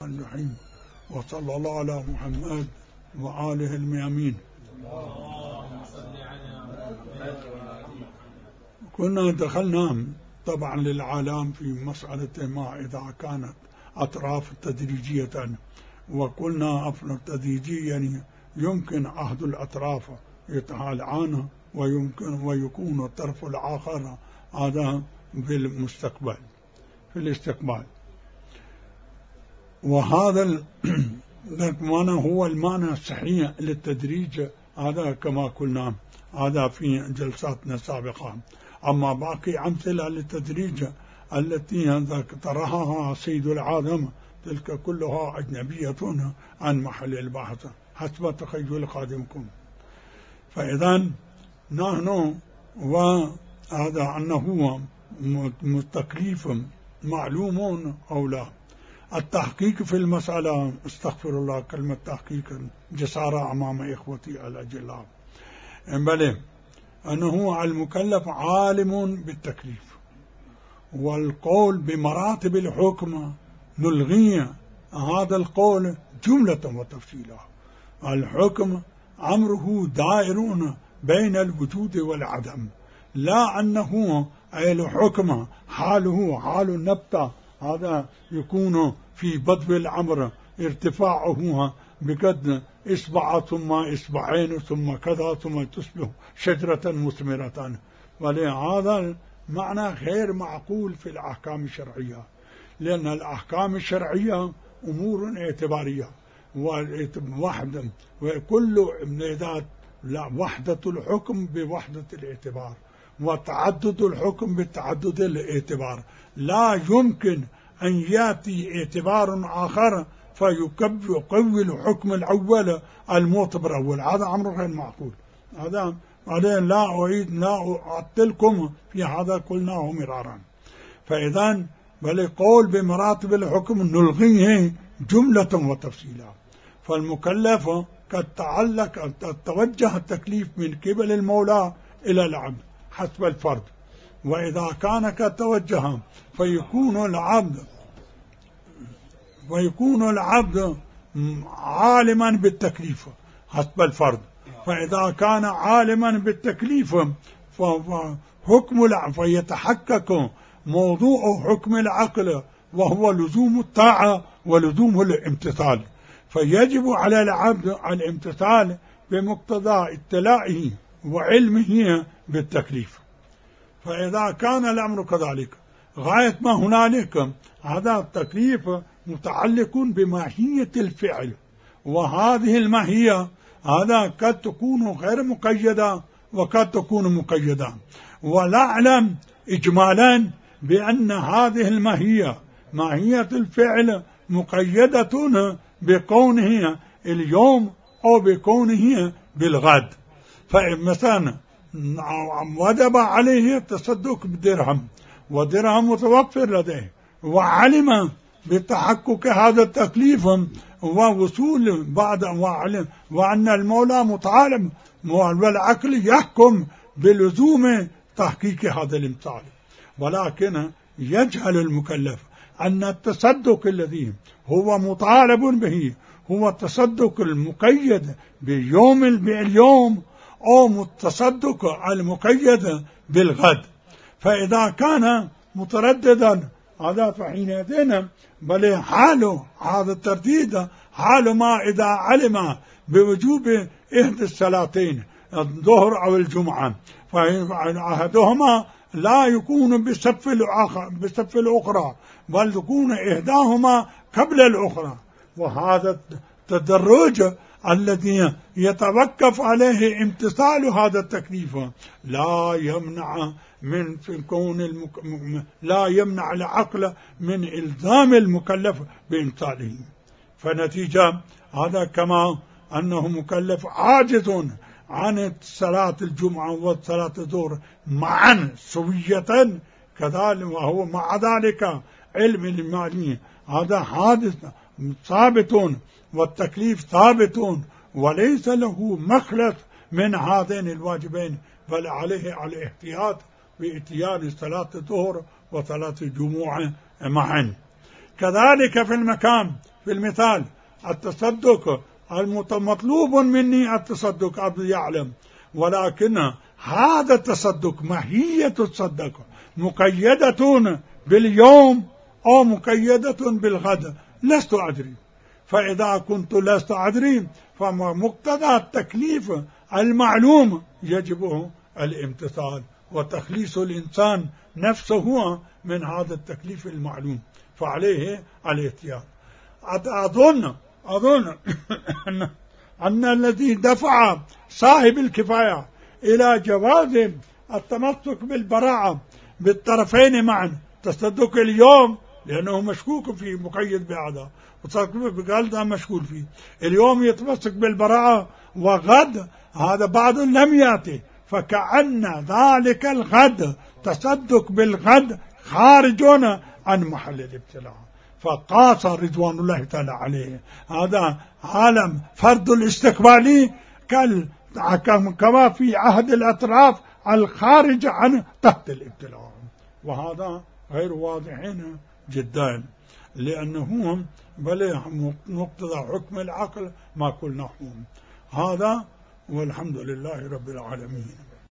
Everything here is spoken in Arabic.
الرحيم. وصلى الله على محمد وآله الميامين. كنا دخلنا طبعا للعالم في مسألة ما إذا كانت أطراف تدريجية، وقلنا أطراف تدريجية يعني يمكن أحد الأطراف يتعالعان ويكون الطرف الآخر هذا في الاستقبال. وهذا المعنى هو المعنى الصحيح للتدريج، هذا كما قلنا هذا في جلساتنا السابقة. أما باقي أمثلة للتدريج التي طرحها سيد العالم تلك كلها أجنبية عن محل البحث حسب تخيل قادمكم. فإذا نحن وهذا أنه تكليف معلوم أو لا. التحقيق في المسألة، استغفر الله كلمة تحقيق جسارة أمام إخوتي الأجلاء، بل أنه المكلف عالم بالتكليف، والقول بمراتب الحكم نلغي هذا القول جملة وتفصيلا. الحكم أمره دائر بين الوجود والعدم، لا أنه الحكم حاله حال النبتة، هذا يكون في بدو الأمر ارتفاعه بقد إصبع ثم إصبعين ثم كذا ثم تصبح شجرة مثمرة، ولهذا معنى غير معقول في الأحكام الشرعية، لأن الأحكام الشرعية أمور اعتبارية ووحدة، وكل وحدة الحكم بوحدة الاعتبار، وتعدد الحكم بتعدد الاعتبار. لا يمكن أن يأتي اعتبار آخر فيقوي الحكم الأول المعتبر الأول، هذا أمر غير معقول. هذا لا أعطلكم في هذا قلناه مرارا. فإذا بل قول بمراتب الحكم نلغيه جملة وتفصيلا. فالمكلف قد توجه التكليف من قبل المولى إلى العبد حسب الفرد، وإذا كان قد توجه فيكون العبد عالما بالتكليف حسب الفرد. فإذا كان عالما بالتكليف فيتحقق موضوع حكم العقل، وهو لزوم الطاعة ولزوم الامتثال، فيجب على العبد الامتثال بمقتضى اطلاعه وعلمه بالتكليف. فإذا كان الأمر كذلك غاية ما هنالك، هذا التكليف متعلق بماهية الفعل، وهذه الماهية هذا قد تكون غير مقيدة وقد تكون مقيدة. ونعلم إجمالا بأن هذه الماهية ماهية الفعل مقيدة بكونه اليوم أو بكونه بالغد. فمثلا وجب عليه التصدق بدرهم، ودرهم متوفر لديه، وعلم بتحقق هذا التكليف ووصول بعد وعلم وأن المولى مطالب والعقل يحكم بلزوم تحقيق هذا الامتثال. ولكن يجهل المكلف أن التصدق الذي هو مطالب به هو التصدق المقيد باليوم أو التصدق المقيد بالغد. فإذا كان مترددا هذا فحينئذ بل حال هذا الترديد حال ما إذا علم بوجوب إحدى الصلاتين الظهر أو الجمعة، فأحدهما لا يكون بصف الأخرى، بل تكون إحداهما قبل الأخرى. وهذا التدرج الذي يتوقف عليه امتثال هذا التكليف لا يمنع العقل من إلزام المكلف بامتثاله. فنتيجة هذا كما أنه مكلف عاجز عن صلاة الجمعة وصلاة الظهر معا سوية كذلك، وهو مع ذلك علم المالي هذا حادث ثابت والتكليف ثابت، وليس له مخلص من هذين الواجبين، بل عليه الاحتياط بإتيان صلاة الظهر وصلاة الجمعة معا. كذلك في المكان في المثال التصدق المطلوب مني التصدق عبد يعلم، ولكن هذا التصدق ماهية الصدقة مقيدة باليوم أو مقيدة بالغد لست أدري. فإذا كنت لست أدري فمقتضى التكليف المعلوم يجب الامتثال وتخليص الإنسان نفسه من هذا التكليف المعلوم، فعليه الاحتياط. أظن أن الذي دفع صاحب الكفاية إلى جواز التمسك بالبراءة بالطرفين معا، تصدق اليوم لأنه مشكوك فيه مقيد بهذا، وتصدق بقلده مشكوك فيه، اليوم يتمسك بالبراءة وغد هذا بعض لم يأتي، فكأن ذلك الغد تصدق بالغد خارج عن محل الابتلاء. فقاس رضوان الله تعالى عليه هذا عالم فرد الاستقبالي كما في عهد الأطراف الخارج عن تحت الابتلاء، وهذا غير واضح جدا لأنه بل مقتضى حكم العقل ما قلناه هذا، والحمد لله رب العالمين.